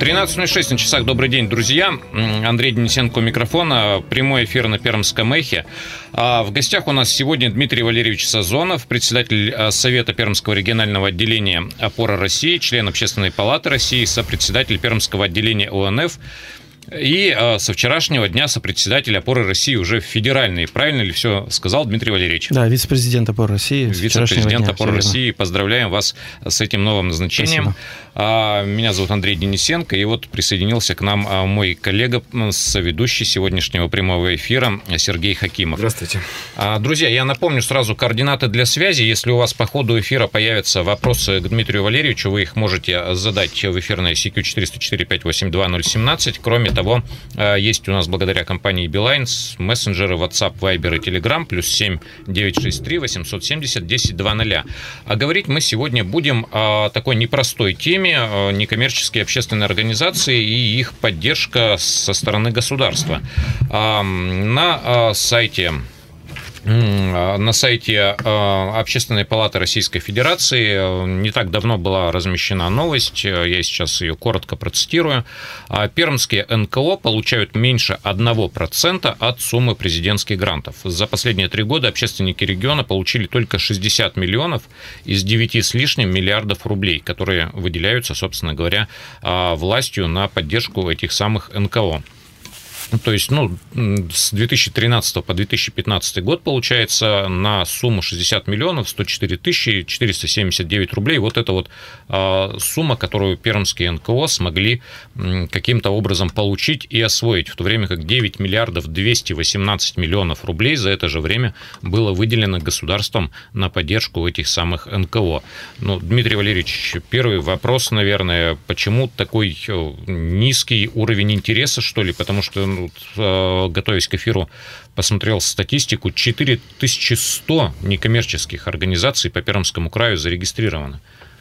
13:06 на часах. Добрый день, друзья. Андрей Денисенко у микрофона. Прямой эфир на Пермском эхе. В гостях у нас сегодня Дмитрий Валерьевич Сазонов, председатель Совета Пермского регионального отделения «Опора России», член Общественной палаты России, сопредседатель Пермского отделения ОНФ. И со вчерашнего дня сопредседатель «Опоры России» уже федеральный. Правильно ли все сказал Дмитрий Валерьевич? Да, вице-президент «Опоры России». Вице-президент «Опоры России». Поздравляем вас с этим новым назначением. Спасибо. Меня зовут Андрей Денисенко, и вот присоединился к нам мой коллега, соведущий сегодняшнего прямого эфира Сергей Хакимов. Здравствуйте. Друзья, я напомню сразу координаты для связи. Если у вас по ходу эфира появятся вопросы к Дмитрию Валерьевичу, вы их можете задать в эфирной CQ 404-582-017. Кроме того, есть у нас благодаря компании Билайн мессенджеры WhatsApp, Viber и Telegram, +7 963 870 1020. А говорить мы сегодня будем о такой непростой теме: некоммерческие общественные организации и их поддержка со стороны государства. На сайте Общественной палаты Российской Федерации не так давно была размещена новость, я сейчас ее коротко процитирую. Пермские НКО получают меньше 1% от суммы президентских грантов. За последние 3 года общественники региона получили только 60 миллионов из 9 с лишним миллиардов рублей, которые выделяются, собственно говоря, властью на поддержку этих самых НКО. То есть, с 2013 по 2015 год, получается, на сумму 60 миллионов 104 тысячи 479 рублей. Вот это вот сумма, которую пермские НКО смогли каким-то образом получить и освоить, в то время как 9 миллиардов 218 миллионов рублей за это же время было выделено государством на поддержку этих самых НКО. Дмитрий Валерьевич, первый вопрос, наверное, почему такой низкий уровень интереса, что ли? Потому что, готовясь к эфиру, посмотрел статистику, 4100 некоммерческих организаций по Пермскому краю зарегистрировано.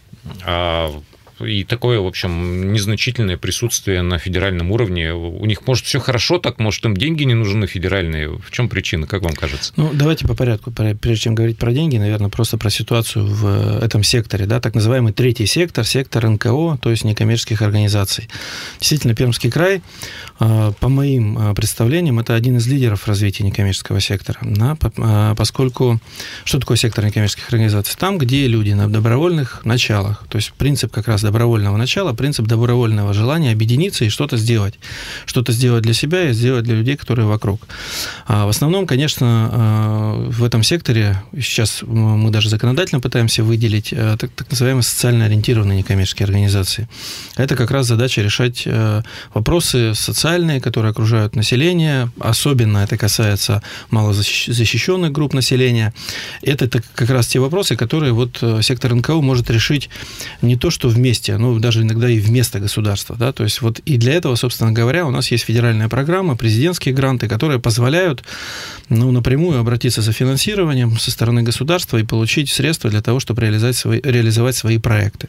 И такое, в общем, незначительное присутствие на федеральном уровне. У них, может, все хорошо, так, может, им деньги не нужны федеральные. В чем причина, как вам кажется? Давайте по порядку. Прежде чем говорить про деньги, наверное, просто про ситуацию в этом секторе. Да, так называемый третий сектор, сектор НКО, то есть некоммерческих организаций. Действительно, Пермский край, по моим представлениям, это один из лидеров развития некоммерческого сектора. Да, поскольку, что такое сектор некоммерческих организаций? Там, где люди на добровольных началах, то есть принцип как раз добровольного начала, принцип добровольного желания объединиться и что-то сделать. Что-то сделать для себя и сделать для людей, которые вокруг. В основном, конечно, в этом секторе сейчас мы даже законодательно пытаемся выделить так называемые социально ориентированные некоммерческие организации. Это как раз задача решать вопросы социальные, которые окружают население. Особенно это касается малозащищенных групп населения. Это как раз те вопросы, которые сектор НКО может решить не то, что вместе, даже иногда и вместо государства. Да? То есть и для этого, собственно говоря, у нас есть федеральная программа, президентские гранты, которые позволяют напрямую обратиться за финансированием со стороны государства и получить средства для того, чтобы реализовать свои проекты.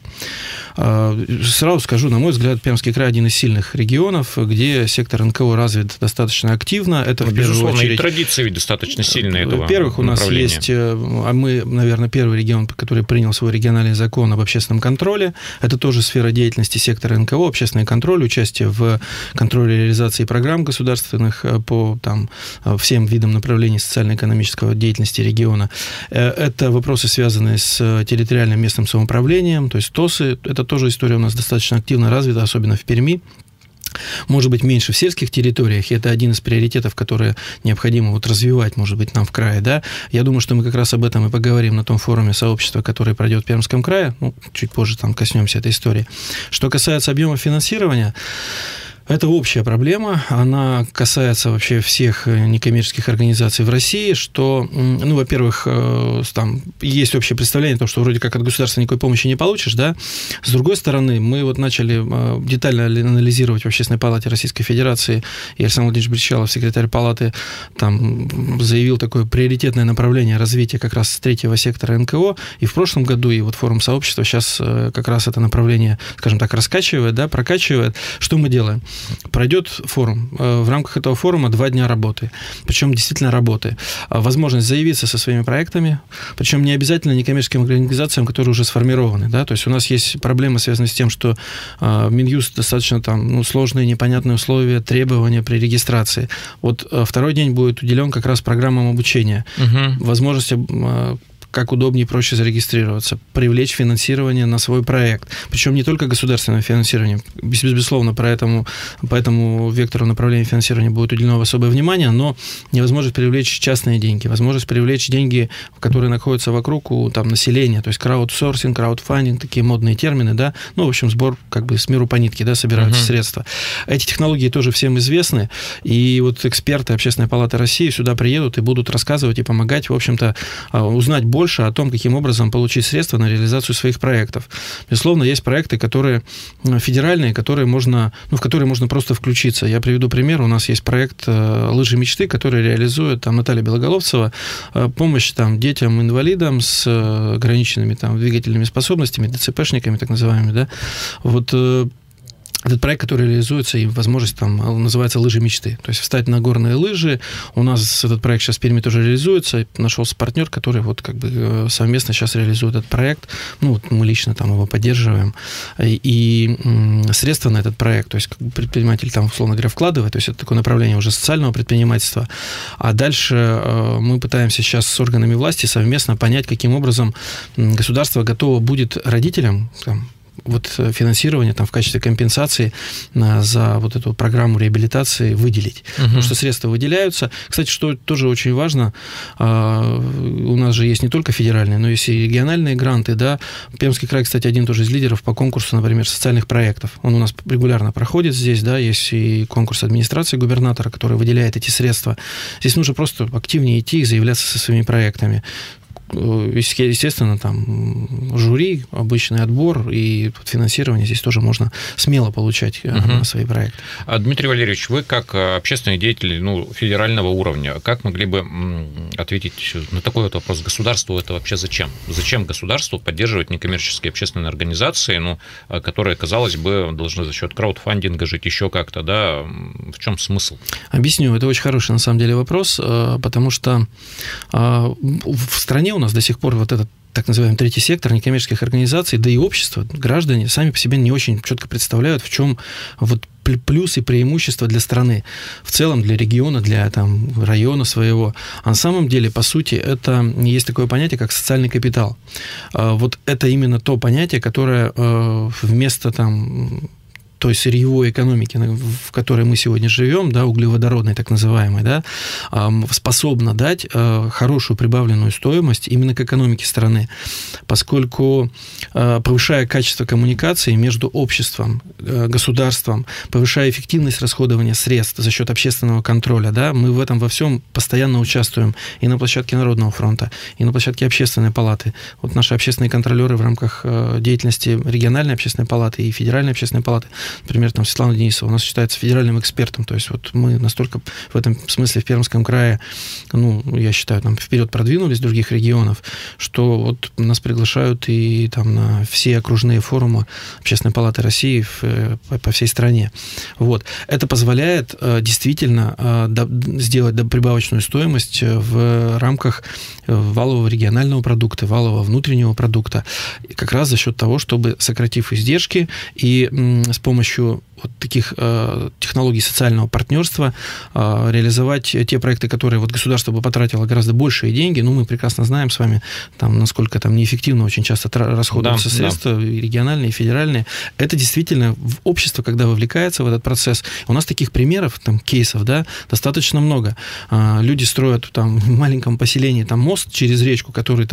Сразу скажу, на мой взгляд, Пермский край один из сильных регионов, где сектор НКО развит достаточно активно. Это, в первую очередь, и традиции ведь достаточно сильные этого Во-первых, у нас есть, мы, наверное, первый регион, который принял свой региональный закон об общественном контроле. Это тоже сфера деятельности сектора НКО, общественный контроль, участие в контроле реализации программ государственных по всем видам направлений социально-экономической деятельности региона. Это вопросы, связанные с территориальным местным самоуправлением, то есть ТОСы. Это тоже история у нас достаточно активно развита, особенно в Перми. Может быть, меньше в сельских территориях, и это один из приоритетов, которые необходимо развивать, может быть, нам в крае, да. Я думаю, что мы как раз об этом и поговорим на том форуме сообщества, который пройдет в Пермском крае, чуть позже коснемся этой истории. Что касается объема финансирования, это общая проблема, она касается вообще всех некоммерческих организаций в России, что, во-первых, там есть общее представление о том, что вроде как от государства никакой помощи не получишь, да. С другой стороны, мы начали детально анализировать в Общественной палате Российской Федерации, и Александр Владимирович Бричалов, секретарь палаты, заявил такое приоритетное направление развития как раз третьего сектора НКО, и в прошлом году, и форум сообщества сейчас как раз это направление, скажем так, раскачивает, да, прокачивает. Что мы делаем? пройдет форум. В рамках этого форума 2 дня работы. Причем действительно работы. Возможность заявиться со своими проектами, причем не обязательно некоммерческим организациям, которые уже сформированы. Да? То есть у нас есть проблемы, связанные с тем, что Минюст достаточно сложные, непонятные условия, требования при регистрации. Вот второй день будет уделен как раз программам обучения. Возможности как удобнее и проще зарегистрироваться, привлечь финансирование на свой проект. Причем не только государственное финансирование. Безусловно, по этому вектору направления финансирования будет уделено особое внимание, но невозможность привлечь частные деньги, возможность привлечь деньги, которые находятся вокруг у населения, то есть краудсорсинг, краудфандинг, такие модные термины, да, в общем, сбор с миру по нитке, да, собираются средства. Эти технологии тоже всем известны, и вот эксперты Общественной палаты России сюда приедут и будут рассказывать и помогать, в общем-то, узнать больше о том, каким образом получить средства на реализацию своих проектов. Безусловно, есть проекты, которые федеральные, в которые можно просто включиться. Я приведу пример. У нас есть проект «Лыжи мечты», который реализует Наталья Белоголовцева, помощь детям-инвалидам с ограниченными двигательными способностями, ДЦПшниками, так называемыми, да. Вот этот проект, который реализуется, и возможность называется «Лыжи мечты». То есть встать на горные лыжи. У нас этот проект сейчас в Перми тоже реализуется. Нашелся партнер, который совместно сейчас реализует этот проект. Мы лично его поддерживаем. И средства на этот проект, то есть предприниматель условно говоря, вкладывает, то есть это такое направление уже социального предпринимательства. А дальше мы пытаемся сейчас с органами власти совместно понять, каким образом государство готово будет родителям финансирование в качестве компенсации за эту программу реабилитации выделить. Потому что средства выделяются. Кстати, что тоже очень важно, у нас же есть не только федеральные, но есть и региональные гранты. Да? Пермский край, кстати, один тоже из лидеров по конкурсу, например, социальных проектов. Он у нас регулярно проходит здесь. Да? Есть и конкурс администрации губернатора, который выделяет эти средства. Здесь нужно просто активнее идти и заявляться со своими проектами. Естественно, жюри, обычный отбор и финансирование здесь тоже можно смело получать на свои проекты. Дмитрий Валерьевич, вы как общественный деятель федерального уровня, как могли бы ответить на такой вопрос? Государству это вообще зачем? Зачем государству поддерживать некоммерческие общественные организации, которые, казалось бы, должны за счет краудфандинга жить еще как-то, да? В чем смысл? Объясню. Это очень хороший, на самом деле, вопрос, потому что в стране у нас до сих пор этот так называемый третий сектор некоммерческих организаций, да и общество, граждане сами по себе не очень четко представляют, в чем плюсы и преимущества для страны, в целом для региона, для района своего. А на самом деле, по сути, это есть такое понятие, как социальный капитал. Это именно то понятие, которое вместо той сырьевой экономики, в которой мы сегодня живем, да, углеводородной так называемой, да, способна дать хорошую прибавленную стоимость именно к экономике страны, поскольку повышая качество коммуникации между обществом, государством, повышая эффективность расходования средств за счет общественного контроля, да, мы в этом во всем постоянно участвуем и на площадке Народного фронта, и на площадке Общественной палаты. Наши общественные контролеры в рамках деятельности региональной общественной палаты и федеральной общественной палаты, например, Светлана Денисова у нас считается федеральным экспертом, то есть мы настолько в этом смысле в Пермском крае, я считаю, вперед продвинулись других регионов, что нас приглашают и на все окружные форумы Общественной палаты России по всей стране. Это позволяет действительно сделать прибавочную стоимость в рамках валового регионального продукта, валового внутреннего продукта, как раз за счет того, чтобы, сократив издержки и с помощью таких технологий социального партнерства реализовать те проекты, которые государство бы потратило гораздо большие деньги. Мы прекрасно знаем с вами, насколько неэффективно очень часто расходуются средства, и региональные, и федеральные. Это действительно общество, когда вовлекается в этот процесс. У нас таких примеров, кейсов, да, достаточно много. Люди строят в маленьком поселении мост через речку, который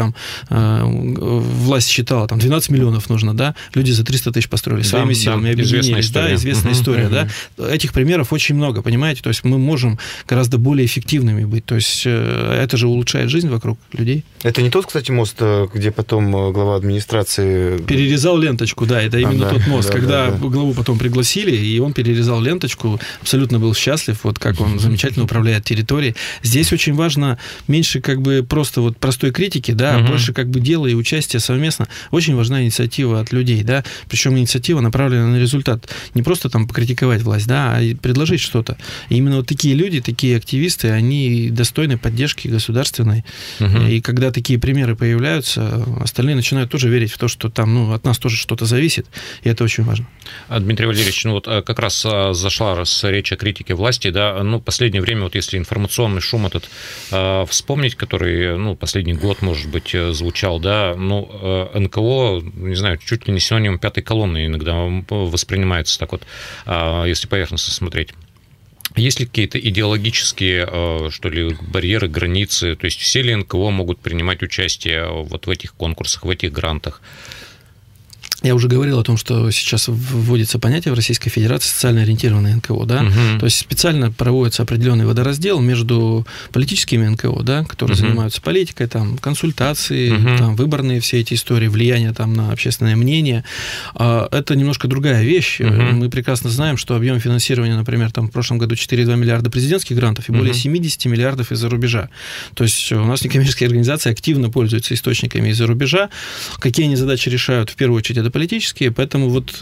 власть считала, 12 миллионов нужно, да, люди за 300 тысяч построили своими силами, объединились. Известная история, да. Этих примеров очень много, понимаете? То есть мы можем гораздо более эффективными быть. То есть это же улучшает жизнь вокруг людей. Это не тот, кстати, мост, где потом глава администрации... Перерезал ленточку, да, это именно тот мост, когда главу потом пригласили, и он перерезал ленточку, абсолютно был счастлив, как он замечательно управляет территорией. Здесь очень важно меньше просто простой критики, да, а больше дела и участия совместно. Очень важна инициатива от людей, да, причем инициатива направлена на результат. не просто там покритиковать власть, да, а предложить что-то. И именно вот такие люди, такие активисты, они достойны поддержки государственной. И когда такие примеры появляются, остальные начинают тоже верить в то, что там, ну, от нас тоже что-то зависит, и это очень важно. Дмитрий Валерьевич, ну вот как раз зашла речь о критике власти, да, ну, в последнее время, вот если информационный шум этот вспомнить, который, ну, последний год, может быть, звучал, да, ну, НКО, не знаю, чуть ли не синоним пятой колонны иногда воспринимается так вот, если поверхностно смотреть. Есть ли какие-то идеологические, что ли, барьеры, границы? То есть все ли НКО могут принимать участие вот в этих конкурсах, в этих грантах? Я уже говорил о том, что сейчас вводится понятие в Российской Федерации социально ориентированное НКО, да, то есть специально проводится определенный водораздел между политическими НКО, да, которые занимаются политикой, там, консультации, там, выборные все эти истории, влияние там на общественное мнение. Это немножко другая вещь. Мы прекрасно знаем, что объем финансирования, например, там в прошлом году 4,2 миллиарда президентских грантов и более 70 миллиардов из-за рубежа. То есть у нас некоммерческие организации активно пользуются источниками из-за рубежа. Какие они задачи решают? В первую очередь, это политические, поэтому вот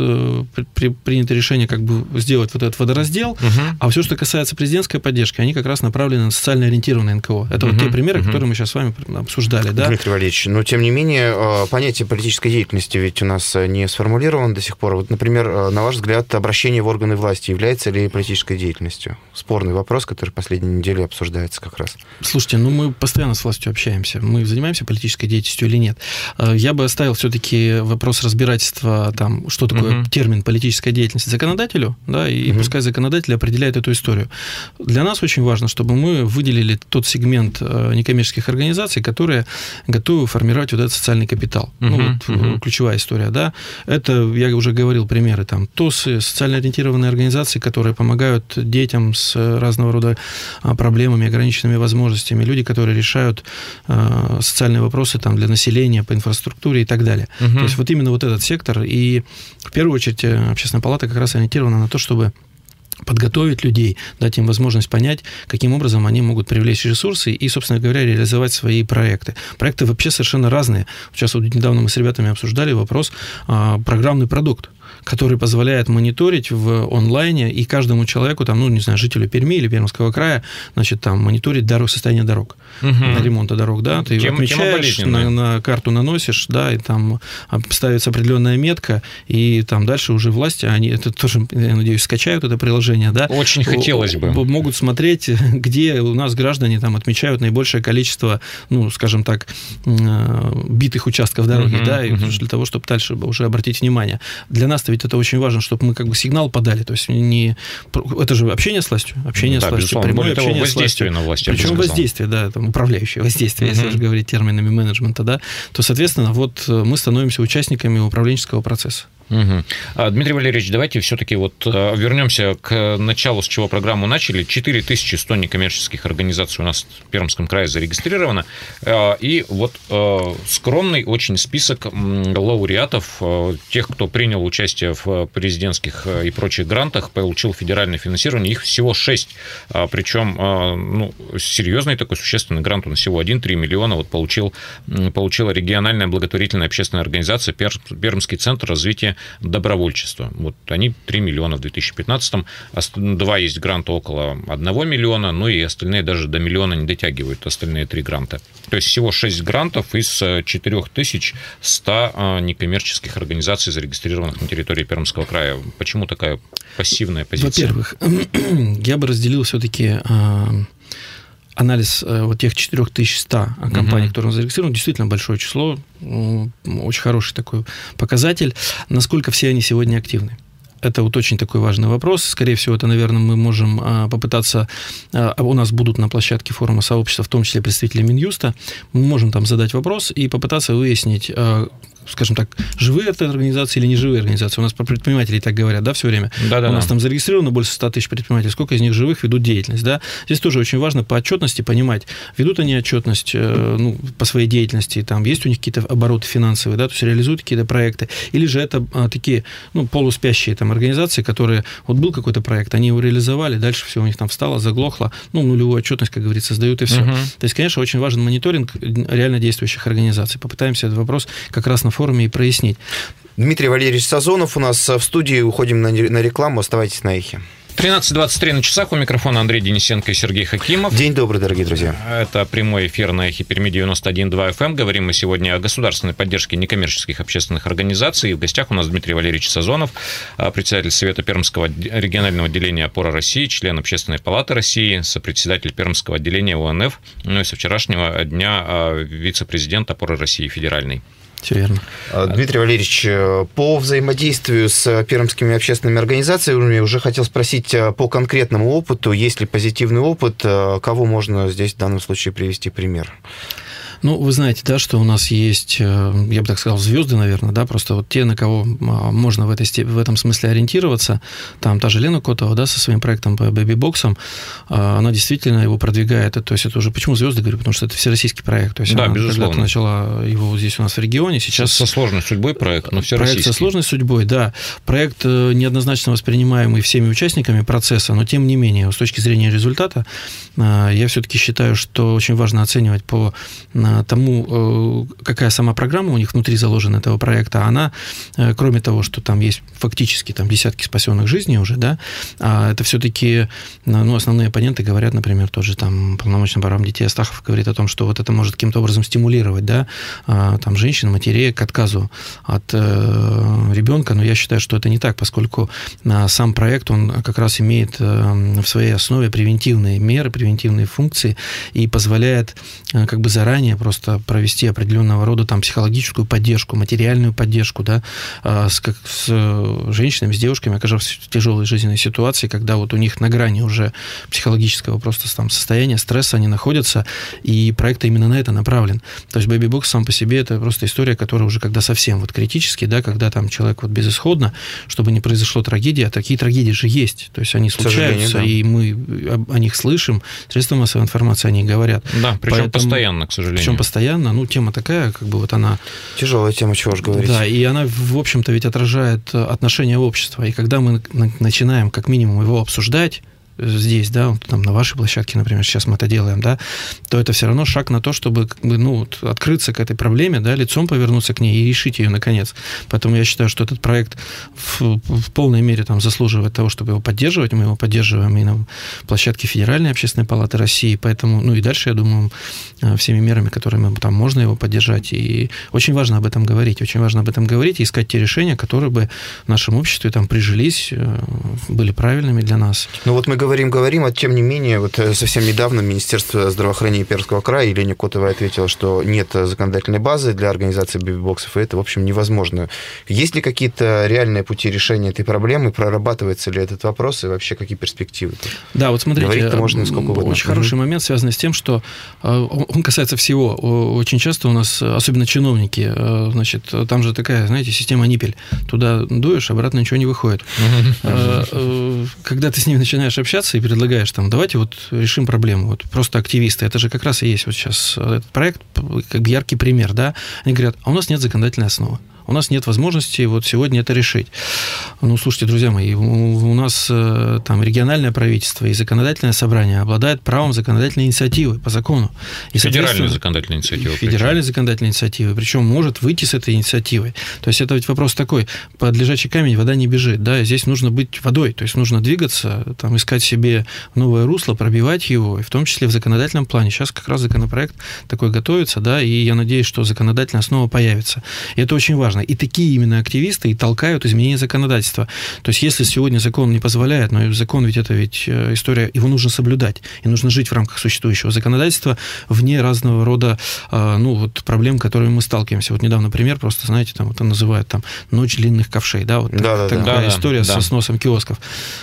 принято решение как бы сделать вот этот водораздел, а все, что касается президентской поддержки, они как раз направлены на социально ориентированные НКО. Это вот те примеры, которые мы сейчас с вами обсуждали. Да? Дмитрий Валерьевич, но тем не менее понятие политической деятельности ведь у нас не сформулировано до сих пор. Вот, например, на ваш взгляд, обращение в органы власти является ли политической деятельностью? Спорный вопрос, который последние недели обсуждается как раз. Слушайте, ну мы постоянно с властью общаемся. Мы занимаемся политической деятельностью или нет? Я бы оставил все-таки вопрос разбирательства, там, что такое термин политическая деятельность законодателю, да, и пускай законодатель определяет эту историю. Для нас очень важно, чтобы мы выделили тот сегмент некоммерческих организаций, которые готовы формировать вот этот социальный капитал. Ключевая история, да. Это, я уже говорил, примеры, там, ТОСы, социально ориентированные организации, которые помогают детям с разного рода проблемами, ограниченными возможностями, люди, которые решают социальные вопросы там, для населения, по инфраструктуре и так далее. То есть вот именно вот этот сектор, и в первую очередь Общественная палата как раз ориентирована на то, чтобы подготовить людей, дать им возможность понять, каким образом они могут привлечь ресурсы и, собственно говоря, реализовать свои проекты. Проекты вообще совершенно разные. Сейчас вот недавно мы с ребятами обсуждали вопрос программный продукт, который позволяет мониторить в онлайне и каждому человеку, там, ну, не знаю, жителю Перми или Пермского края, значит, там, мониторить состояние дорог, ремонта дорог, да, ты отмечаешь, на карту наносишь, да, и там ставится определенная метка, и там дальше уже власти, они это тоже, я надеюсь, скачают это приложение, да. Очень хотелось бы. Могут смотреть, где у нас граждане там отмечают наибольшее количество, ну, скажем так, битых участков дороги, да, и для того, чтобы дальше уже обратить внимание. Для нас ведь это очень важно, чтобы мы как бы сигнал подали. То есть это же общение с властью, общение с властью, прямое общение с властью. На власть, причем воздействие, да, там, управляющее воздействие, если уже говорить терминами менеджмента, да, то, соответственно, вот мы становимся участниками управленческого процесса. Дмитрий Валерьевич, давайте все-таки вот вернемся к началу, с чего программу начали. 4100 некоммерческих организаций у нас в Пермском крае зарегистрировано. И вот скромный очень список лауреатов, тех, кто принял участие в президентских и прочих грантах, получил федеральное финансирование. Их всего 6. Причем, ну, серьезный такой существенный грант, он всего 1,3 миллиона вот получила региональная благотворительная общественная организация Пермский центр развития добровольчества. Вот они 3 миллиона в 2015-м, 2 есть гранта около 1 миллиона, ну и остальные даже до миллиона не дотягивают, остальные 3 гранта. То есть всего 6 грантов из 4100 некоммерческих организаций, зарегистрированных на территории Пермского края. Почему такая пассивная позиция? Во-первых, я бы разделил все-таки анализ вот тех 4100 компаний, которые зарегистрированы, действительно большое число, очень хороший такой показатель. Насколько все они сегодня активны? Это вот очень такой важный вопрос. Скорее всего, это, наверное, мы можем попытаться... У нас будут на площадке форума сообщества, в том числе представители Минюста. Мы можем там задать вопрос и попытаться выяснить, скажем так, живые это организации или не живые организации. У нас про предпринимателей так говорят, да, все время. У нас там зарегистрировано больше 100 тысяч предпринимателей. Сколько из них живых ведут деятельность, да? Здесь тоже очень важно по отчетности понимать, ведут они отчетность по своей деятельности, там есть у них какие-то обороты финансовые, да, то есть реализуют какие-то проекты, или же это такие, полуспящие там организации, которые, вот был какой-то проект, они его реализовали, дальше все у них там встало, заглохло, нулевую отчетность, как говорится, сдают и все. То есть, конечно, очень важен мониторинг реально действующих организаций. Попытаемся этот вопрос как раз на форуме и прояснить. Дмитрий Валерьевич Сазонов у нас в студии. Уходим на рекламу. Оставайтесь на эхе. 13:23 на часах. У микрофона Андрей Денисенко и Сергей Хакимов. День добрый, дорогие друзья. Это прямой эфир на эхе Перми 91.2 FM. Говорим мы сегодня о государственной поддержке некоммерческих общественных организаций. И в гостях у нас Дмитрий Валерьевич Сазонов, председатель Совета Пермского регионального отделения «Опора России», член Общественной палаты России, сопредседатель Пермского отделения ОНФ, ну и со вчерашнего дня вице-президент «Опоры России» федеральной. Все верно. Дмитрий Валерьевич, по взаимодействию с пермскими общественными организациями я уже хотел спросить по конкретному опыту. Есть ли позитивный опыт? Кого можно здесь в данном случае привести пример? Ну, вы знаете, да, что у нас есть, я бы так сказал, звезды, наверное, да, просто вот те, на кого можно в этом смысле ориентироваться. Там та же Лена Котова, да, со своим проектом по бэби-боксам, она действительно его продвигает. То есть это уже почему звезды, говорю, потому что это всероссийский проект. То есть да, она безусловно. когда-то начала его здесь у нас в регионе, сейчас... Со сложной судьбой проект, но всероссийский. Проект со сложной судьбой, да. Проект неоднозначно воспринимаемый всеми участниками процесса, но тем не менее, с точки зрения результата, я все-таки считаю, что очень важно оценивать по тому, какая сама программа у них внутри заложена этого проекта, она, кроме того, что там есть фактически там десятки спасенных жизней уже, да, это все-таки, ну, основные оппоненты говорят, например, тот же там полномочный по правам детей Астахов говорит о том, что вот это может каким-то образом стимулировать, да, там женщин, матерей к отказу от ребенка, но я считаю, что это не так, поскольку сам проект, он как раз имеет в своей основе превентивные меры, превентивные функции и позволяет как бы заранее просто провести определенного рода там психологическую поддержку, материальную поддержку, да, с женщинами, с девушками, оказавшись в тяжелой жизненной ситуации, когда вот у них на грани уже психологического просто там состояния, стресса они находятся, и проект именно на это направлен. То есть бэби-бокс сам по себе это просто история, которая уже когда совсем вот критически, да, когда там человек вот безысходно, чтобы не произошло трагедии, а такие трагедии же есть, то есть они случаются, да. И мы о них слышим, средства массовой информации о них говорят. Да, причем постоянно, к сожалению. Причем постоянно, ну, тема такая, как бы вот она... Тяжелая тема, чего уж говорить. Да, и она, в общем-то, ведь отражает отношение общества. И когда мы начинаем, как минимум, его обсуждать, здесь, да, там на вашей площадке, например, сейчас мы это делаем, да, то это все равно шаг на то, чтобы, как бы, ну, вот, открыться к этой проблеме, да, лицом повернуться к ней и решить ее наконец. Поэтому я считаю, что этот проект в полной мере там заслуживает того, чтобы его поддерживать. Мы его поддерживаем и на площадке Федеральной общественной палаты России, поэтому, ну и дальше, я думаю, всеми мерами, которыми там можно его поддержать. И очень важно об этом говорить, и искать те решения, которые бы в нашем обществе там прижились, были правильными для нас. Ну вот мы говорим, а тем не менее, вот совсем недавно Министерство здравоохранения Пермского края, Елена Котова ответила, что нет законодательной базы для организации бэби-боксов, и это, в общем, невозможно. Есть ли какие-то реальные пути решения этой проблемы, прорабатывается ли этот вопрос, и вообще какие перспективы? Да, вот смотрите, говорить-то можно сколько угодно. Очень хороший момент, связанный с тем, что он касается всего. Очень часто у нас, особенно чиновники, значит, там же такая, знаете, система ниппель. Туда дуешь, обратно ничего не выходит. Когда ты с ними начинаешь общаться и предлагаешь там, давайте вот решим проблему, вот просто активисты, это же как раз и есть вот сейчас этот проект, как бы яркий пример, да, они говорят, а у нас нет законодательной основы. У нас нет возможности вот сегодня это решить. Ну, слушайте, друзья мои, у нас там региональное правительство и законодательное собрание обладает правом законодательной инициативы по закону. И, федеральной законодательной инициативы. Федеральной законодательной инициативы, причем может выйти с этой инициативой. То есть это ведь вопрос такой, под лежачий камень вода не бежит, да, здесь нужно быть водой, то есть нужно двигаться, там, искать себе новое русло, пробивать его, и в том числе в законодательном плане. Сейчас как раз законопроект такой готовится, да, и я надеюсь, что законодательная основа появится. И это очень важно. И такие именно активисты и толкают изменение законодательства. То есть, если сегодня закон не позволяет, но закон ведь это ведь история, его нужно соблюдать, и нужно жить в рамках существующего законодательства вне разного рода, ну, вот проблем, которыми мы сталкиваемся. Вот недавно пример, просто, знаете, там это называют там ночь длинных ковшей, да, вот такая история со сносом киосков.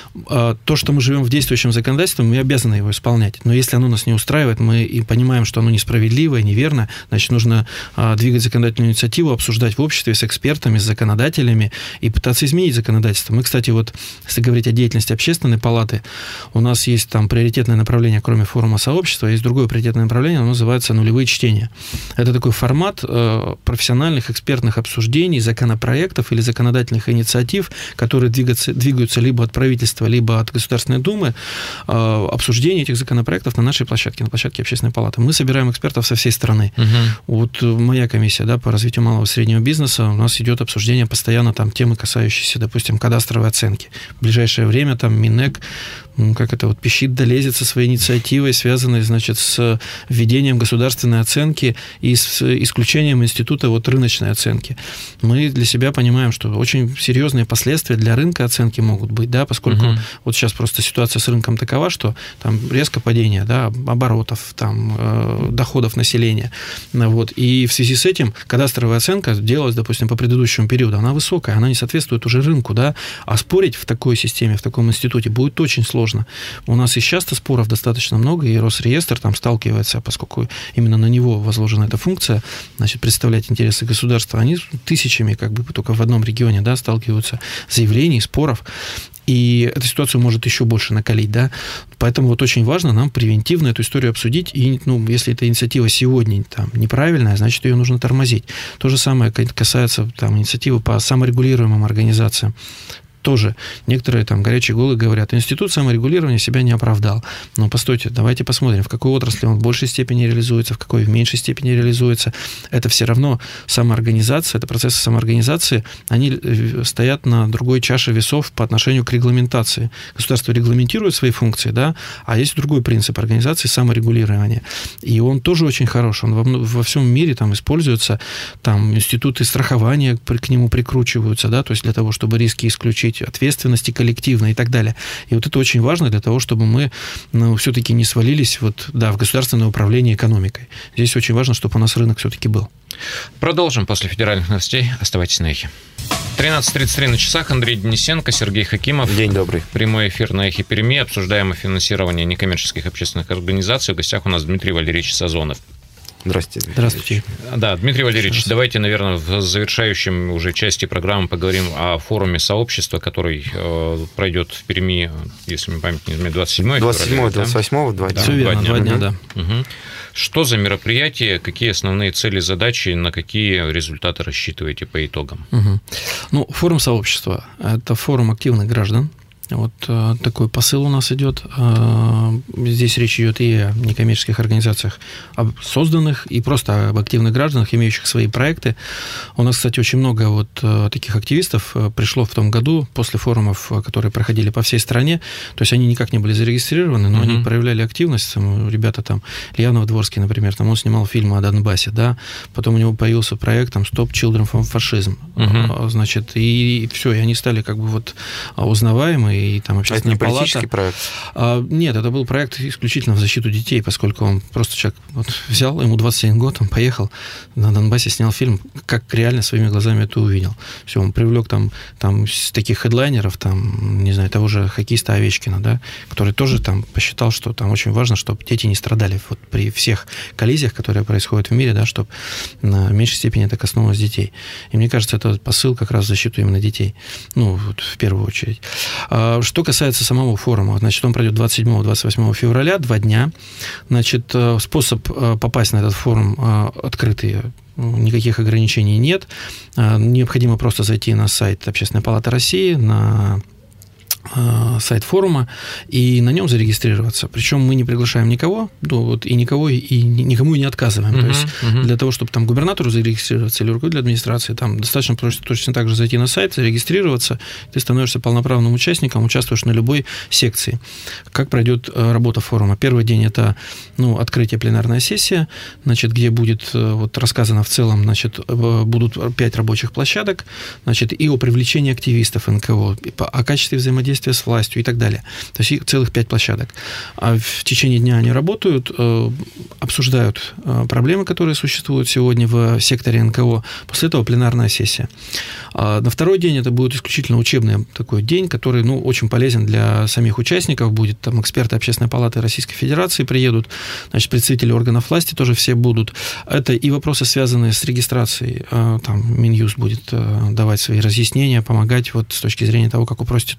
То, что мы живем в действующем законодательстве, мы обязаны его исполнять. Но если оно нас не устраивает, мы и понимаем, что оно несправедливо и неверно, значит, нужно двигать законодательную инициативу, обсуждать в обществе с экспертами, с законодателями и пытаться изменить законодательство. Мы, кстати, вот, если говорить о деятельности общественной палаты, у нас есть там приоритетное направление, кроме форума сообщества, есть другое приоритетное направление, оно называется «Нулевые чтения». Это такой формат профессиональных экспертных обсуждений, законопроектов или законодательных инициатив, которые двигаются либо от правительства, либо от Государственной Думы, обсуждение этих законопроектов на нашей площадке, на площадке общественной палаты. Мы собираем экспертов со всей страны. Вот моя комиссия, да, по развитию малого и среднего бизнеса, у нас идет обсуждение постоянно там темы, касающиеся, допустим, кадастровой оценки. В ближайшее время там Минэк пищит да лезет со своей инициативой, связанной, значит, с введением государственной оценки и с исключением института рыночной оценки. Мы для себя понимаем, что очень серьезные последствия для рынка оценки могут быть, да, поскольку вот сейчас просто ситуация с рынком такова, что там резко падение, да, оборотов, там, доходов населения. И в связи с этим кадастровая оценка делалась, допустим, по предыдущему периоду, она высокая, она не соответствует уже рынку, да, а спорить в такой системе, в таком институте будет очень сложно. У нас и сейчас-то споров достаточно много, и Росреестр там сталкивается, поскольку именно на него возложена эта функция, значит, представлять интересы государства, они тысячами только в одном регионе, да, сталкиваются заявлений, споров. И эта ситуация может еще больше накалить, да. Поэтому очень важно нам превентивно эту историю обсудить. И, если эта инициатива сегодня там неправильная, значит, ее нужно тормозить. То же самое касается там инициативы по саморегулируемым организациям. Тоже некоторые там горячие головы говорят, институт саморегулирования себя не оправдал. Но постойте, давайте посмотрим, в какой отрасли он в большей степени реализуется, в какой в меньшей степени реализуется. Это все равно самоорганизация, это процессы самоорганизации, они стоят на другой чаше весов по отношению к регламентации. Государство регламентирует свои функции, да, а есть другой принцип организации саморегулирования. И он тоже очень хорош. Он во всем мире там используется, там институты страхования к нему прикручиваются, да, то есть для того, чтобы риски исключить, ответственности коллективной и так далее. И это очень важно для того, чтобы мы все-таки не свалились в государственное управление экономикой. Здесь очень важно, чтобы у нас рынок все-таки был. Продолжим после федеральных новостей. Оставайтесь на эхе. 13:33 на часах. Андрей Денисенко, Сергей Хакимов. День добрый. Прямой эфир на Эхе Перми. Обсуждаем финансирование некоммерческих общественных организаций. В гостях у нас Дмитрий Валерьевич Сазонов. Здравствуйте. Здравствуйте. Да, Дмитрий Валерьевич, давайте, наверное, в завершающем уже части программы поговорим о форуме сообщества, который пройдет в Перми, если мне память не изменяет, 27 февраля. 27-го, 2 дня. Все верно, 2 дня, да. Угу. Что за мероприятие, какие основные цели, задачи, на какие результаты рассчитываете по итогам? Угу. Форум сообщества – это форум активных граждан. Такой посыл у нас идет. Здесь речь идет и о некоммерческих организациях, созданных, и просто об активных гражданах, имеющих свои проекты. У нас, кстати, очень много таких активистов пришло в том году после форумов, которые проходили по всей стране. То есть они никак не были зарегистрированы, но они проявляли активность. Ребята там, Илья Новодворский, например, там он снимал фильмы о Донбассе, да. Потом у него появился проект там Stop Children from Fascism. Значит, и все, и они стали узнаваемы. И там общественная палата. Это не политический проект? Нет, это был проект исключительно в защиту детей, поскольку он просто человек взял, ему 21 год, он поехал на Донбассе, снял фильм, как реально своими глазами это увидел. Все, он привлек там с таких хедлайнеров, там, не знаю, того же хоккеиста Овечкина, да, который тоже там посчитал, что там очень важно, чтобы дети не страдали при всех коллизиях, которые происходят в мире, да, чтобы в меньшей степени это коснулось детей. И мне кажется, это посыл как раз в защиту именно детей, в первую очередь. Что касается самого форума, значит, он пройдет 27-28 февраля, 2 дня. Значит, способ попасть на этот форум открытый, никаких ограничений нет. Необходимо просто зайти на сайт Общественной палаты России, на сайт форума, и на нем зарегистрироваться. Причем мы не приглашаем никого, и никому и не отказываем. То есть для того, чтобы там губернатору зарегистрироваться или руководителю администрации, там достаточно точно так же зайти на сайт, зарегистрироваться, ты становишься полноправным участником, участвуешь на любой секции. Как пройдет работа форума? Первый день – это открытие, пленарная сессия, значит, где будет рассказано в целом, значит, будут 5 рабочих площадок, значит, и о привлечении активистов НКО, о качестве взаимодействия с властью и так далее. То есть целых 5 площадок. А в течение дня они работают, обсуждают проблемы, которые существуют сегодня в секторе НКО. После этого пленарная сессия. На второй день это будет исключительно учебный такой день, который очень полезен для самих участников. Будет там эксперты Общественной палаты Российской Федерации приедут, значит, представители органов власти тоже все будут. Это и вопросы, связанные с регистрацией. Там Минюст будет давать свои разъяснения, помогать с точки зрения того, как упростить эту процедуру.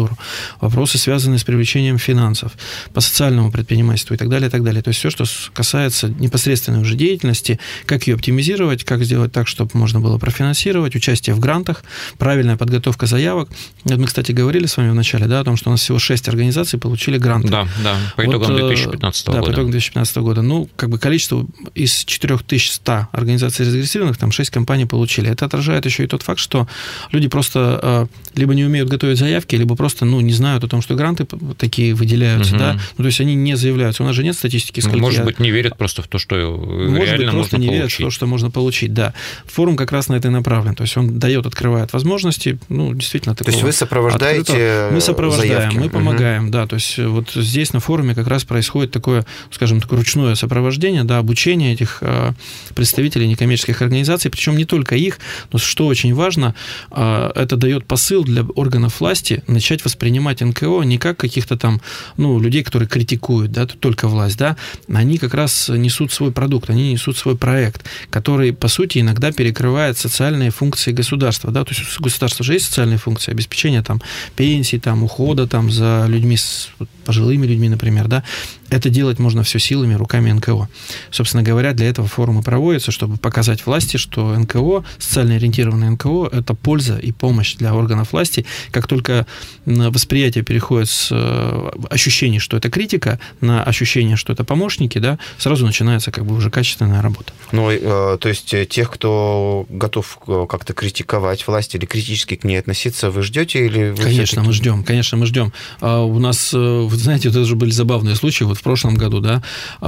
процедуру, вопросы, связанные с привлечением финансов, по социальному предпринимательству и так далее, и так далее. То есть все, что касается непосредственной уже деятельности, как ее оптимизировать, как сделать так, чтобы можно было профинансировать, участие в грантах, правильная подготовка заявок. Мы, кстати, говорили с вами в начале, да, о том, что у нас всего 6 организаций получили гранты. Да, по итогам 2015 года. Да, по итогам 2015 года. Ну, как бы количество из 4100 организаций зарегистрированных, там 6 компаний получили. Это отражает еще и тот факт, что люди просто либо не умеют готовить заявки, либо просто, не знают о том, что гранты такие выделяются, да. Ну, то есть они не заявляются. У нас же нет статистики, сколько... Может быть, не верят просто в то, что реально можно получить. Не верят в то, что можно получить, да. Форум как раз на это и направлен. То есть он открывает возможности, действительно, такого... То есть вы сопровождаете Мы сопровождаем, заявки. мы помогаем, да. То есть вот здесь на форуме как раз происходит такое, скажем, такое ручное сопровождение, да, обучение этих представителей некоммерческих организаций, причем не только их, но что очень важно, это дает посыл для органов власти начать воспринимать НКО не как каких-то там, людей, которые критикуют, да, только власть, да, они как раз несут свой продукт, они несут свой проект, который, по сути, иногда перекрывает социальные функции государства, да, то есть у государства же есть социальные функции, обеспечения там пенсий, там ухода там за людьми, пожилыми людьми, например, да, это делать можно все силами, руками НКО. Собственно говоря, для этого форумы проводятся, чтобы показать власти, что НКО, социально ориентированные НКО, это польза и помощь для органов власти. Как только восприятие переходит с ощущения, что это критика, на ощущение, что это помощники, да, сразу начинается как бы уже качественная работа. То есть тех, кто готов как-то критиковать власть или критически к ней относиться, вы ждете или вы Конечно, мы ждем. У нас, вы знаете, это же были забавные случаи. Вот в прошлом году, да,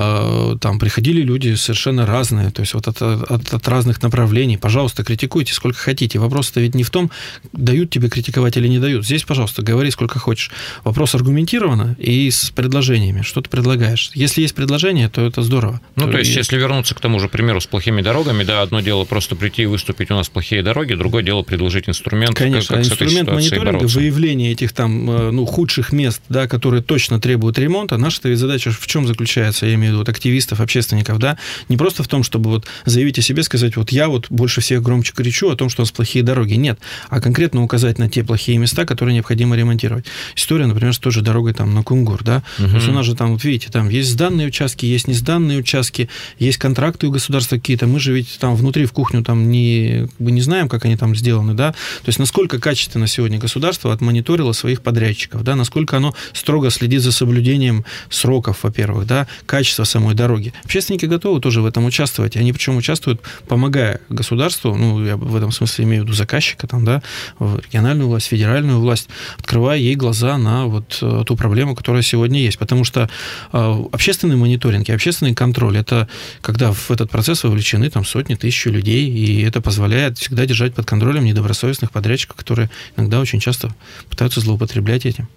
там приходили люди совершенно разные, то есть вот от разных направлений. Пожалуйста, критикуйте сколько хотите. Вопрос-то ведь не в том, дают тебе критиковать или не дают. Здесь, пожалуйста, говори сколько хочешь. Вопрос аргументированно и с предложениями. Что ты предлагаешь? Если есть предложение, то это здорово. То есть, если вернуться к тому же примеру с плохими дорогами, да, одно дело просто прийти и выступить, у нас плохие дороги, другое дело предложить инструмент, конечно, как с этой инструмент ситуацией мониторинга, бороться. выявление этих там, худших мест, да, которые точно требуют ремонта. Наша ведь задача в чем заключается, я имею в виду активистов, общественников, да, не просто в том, чтобы заявить о себе, сказать, я больше всех громче кричу о том, что у нас плохие дороги. Нет, а конкретно указать на те плохие места, которые необходимо ремонтировать. История, например, с той же дорогой там на Кунгур, да, то есть у нас же там, видите, там есть сданные участки, есть несданные участки, есть контракты у государства какие-то, мы же ведь там внутри в кухню там не знаем, как они там сделаны, да, то есть насколько качественно сегодня государство отмониторило своих подрядчиков, да, насколько оно строго следит за соблюдением сроков, во-первых, да, качество самой дороги. Общественники готовы тоже в этом участвовать, они причем участвуют, помогая государству, я в этом смысле имею в виду заказчика, там, да, региональную власть, федеральную власть, открывая ей глаза на ту проблему, которая сегодня есть, потому что общественный мониторинг и общественный контроль, это когда в этот процесс вовлечены там сотни, тысячи людей, и это позволяет всегда держать под контролем недобросовестных подрядчиков, которые иногда очень часто пытаются злоупотреблять этим.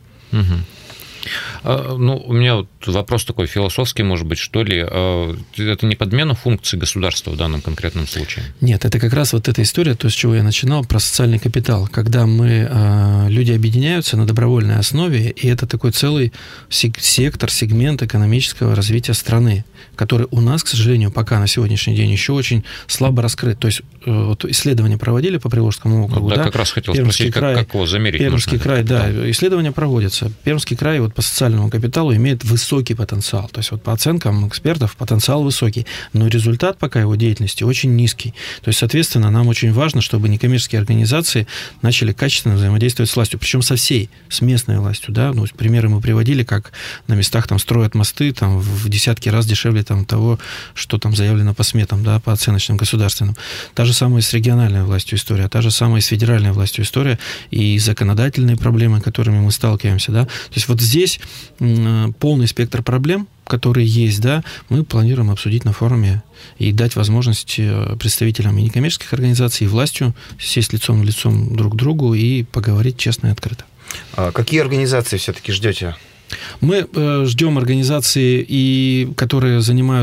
У меня вопрос такой философский, может быть, что ли. Это не подмена функций государства в данном конкретном случае? Нет, это как раз эта история, то, с чего я начинал, про социальный капитал. Когда люди объединяются на добровольной основе, и это такой целый сектор, сегмент экономического развития страны, который у нас, к сожалению, пока на сегодняшний день еще очень слабо раскрыт. То есть исследования проводили по Приволжскому округу. Как раз хотел спросить, как его замерить. Пермский край, да, исследования проводятся. Пермский край по социальному капиталу имеет высокий потенциал. То есть по оценкам экспертов потенциал высокий, но результат пока его деятельности очень низкий. То есть, соответственно, нам очень важно, чтобы некоммерческие организации начали качественно взаимодействовать с властью, причем с местной властью. Да? Примеры мы приводили, как на местах там строят мосты там, в десятки раз дешевле там, того, что там заявлено по сметам, да, по оценочным государственным. Та же самая с региональной властью история, та же самая с федеральной властью история и законодательные проблемы, с которыми мы сталкиваемся. Да? То есть здесь полный спектр проблем, которые есть, да, мы планируем обсудить на форуме и дать возможность представителям и некоммерческих организаций, и властью сесть лицом в лицом друг к другу и поговорить честно и открыто. А какие организации все-таки ждете? Мы ждем организации, которые занимаются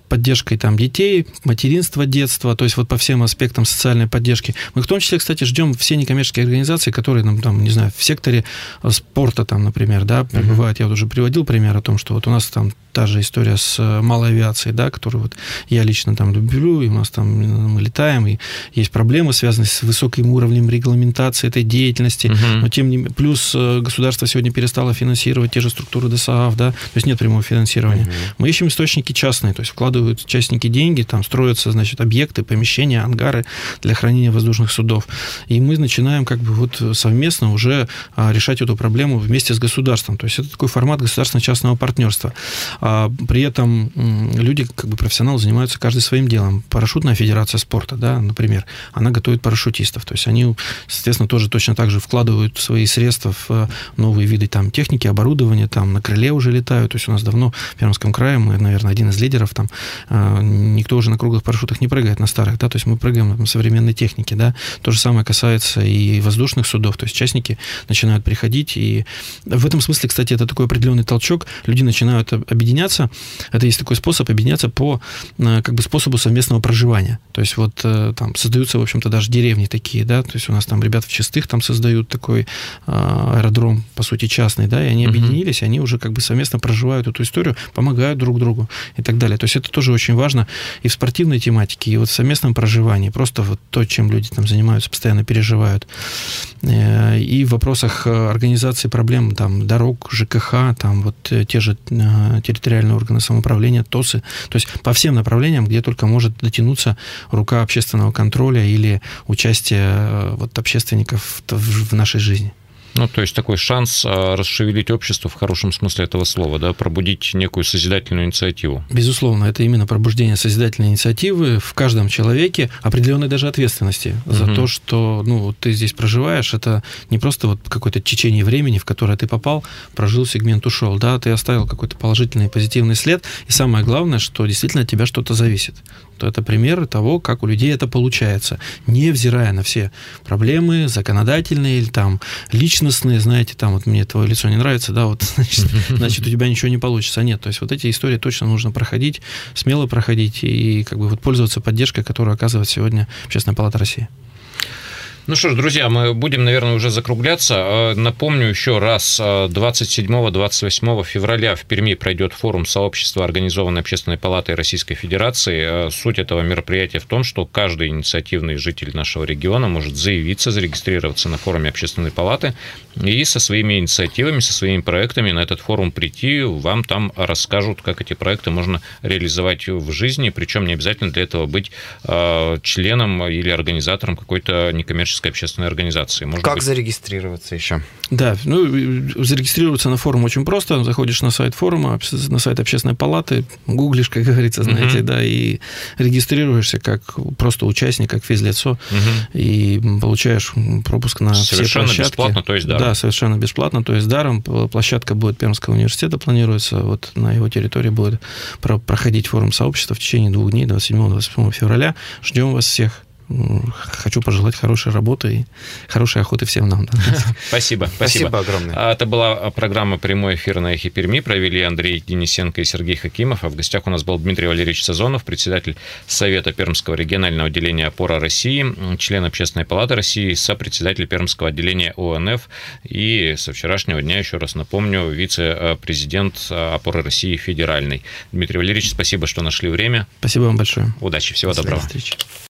поддержкой там детей, материнства, детства, то есть вот по всем аспектам социальной поддержки. Мы в том числе, кстати, ждем все некоммерческие организации, которые там, не знаю, в секторе спорта там, например, да, прибывают. Я вот уже приводил пример о том, что вот у нас там та же история с малой авиацией, да, которую вот я лично там люблю, и у нас там мы летаем, и есть проблемы, связанные с высоким уровнем регламентации этой деятельности, но тем не менее, плюс государство сегодня перестало финансировать те же структуры ДОСААФ, да, то есть нет прямого финансирования. Мы ищем источники частные, то есть вкладывают частники деньги, там строятся, значит, объекты, помещения, ангары для хранения воздушных судов, и мы начинаем как бы вот совместно уже решать эту проблему вместе с государством, то есть это такой формат государственно-частного партнерства. При этом люди, как бы профессионалы, занимаются каждый своим делом. Парашютная федерация спорта, да, например, она готовит парашютистов. То есть они, соответственно, тоже точно так же вкладывают свои средства в новые виды там, техники, оборудования, там на крыле уже летают. То есть у нас давно в Пермском крае, мы, наверное, один из лидеров, там никто уже на круглых парашютах не прыгает, на старых, да, то есть мы прыгаем на современной технике, да. То же самое касается и воздушных судов. То есть частники начинают приходить, и в этом смысле, кстати, это такой определенный толчок. Люди начинают объединяться. Это есть такой способ объединяться по как бы способу совместного проживания. То есть вот там создаются, в общем-то, даже деревни такие, да, то есть у нас там ребята в Чистых там создают такой аэродром, по сути, частный, да, и они объединились, и они уже как бы совместно проживают эту историю, помогают друг другу и так далее. То есть это тоже очень важно и в спортивной тематике, и вот в совместном проживании. Просто вот то, чем люди там занимаются, постоянно переживают. И в вопросах организации проблем там дорог, ЖКХ, там вот те же территориальные органы самоуправления, ТОСы, то есть по всем направлениям, где только может дотянуться рука общественного контроля или участие вот общественников в нашей жизни. Ну, то есть такой шанс расшевелить общество в хорошем смысле этого слова, да, пробудить некую созидательную инициативу. Безусловно, это именно пробуждение созидательной инициативы в каждом человеке, определенной даже ответственности за то, что, ну, вот ты здесь проживаешь, это не просто вот какое-то течение времени, в которое ты попал, прожил сегмент, ушел, да, ты оставил какой-то положительный, позитивный след, и самое главное, что действительно от тебя что-то зависит. То это пример того, как у людей это получается, невзирая на все проблемы законодательные или там личностные, знаете, там вот мне твое лицо не нравится, да, вот значит у тебя ничего не получится. Нет, то есть вот эти истории точно нужно проходить, смело проходить и как бы вот пользоваться поддержкой, которую оказывает сегодня Общественная палата России. Ну что ж, друзья, мы будем, наверное, уже закругляться. Напомню еще раз, 27-28 февраля в Перми пройдет форум сообщества, организованный Общественной палатой Российской Федерации. Суть этого мероприятия в том, что каждый инициативный житель нашего региона может заявиться, зарегистрироваться на форуме Общественной палаты и со своими инициативами, со своими проектами на этот форум прийти. Вам там расскажут, как эти проекты можно реализовать в жизни, причем не обязательно для этого быть членом или организатором какой-то некоммерческой общественной организации. Может как быть... зарегистрироваться еще? Да, ну, зарегистрироваться на форум очень просто. Заходишь на сайт форума, на сайт Общественной палаты, гуглишь, как говорится, знаете, да, и регистрируешься как просто участник, как физлицо, и получаешь пропуск на все площадки. Совершенно бесплатно, то есть даром. Да, совершенно бесплатно, то есть даром. Площадка будет Пермского университета, планируется, вот на его территории будет проходить форум сообщества в течение 2 дней, 27-28 февраля. Ждем вас всех. Хочу пожелать хорошей работы и хорошей охоты всем нам. Спасибо. Спасибо огромное. Это была программа «Прямой эфир» на Эхе Перми. Провели Андрей Денисенко и Сергей Хакимов. А в гостях у нас был Дмитрий Валерьевич Сазонов, председатель Совета Пермского регионального отделения «Опора России», член Общественной палаты России, сопредседатель Пермского отделения ОНФ и со вчерашнего дня, еще раз напомню, вице-президент «Опоры России» федеральной. Дмитрий Валерьевич, спасибо, что нашли время. Спасибо вам большое. Удачи, всего доброго. До встречи.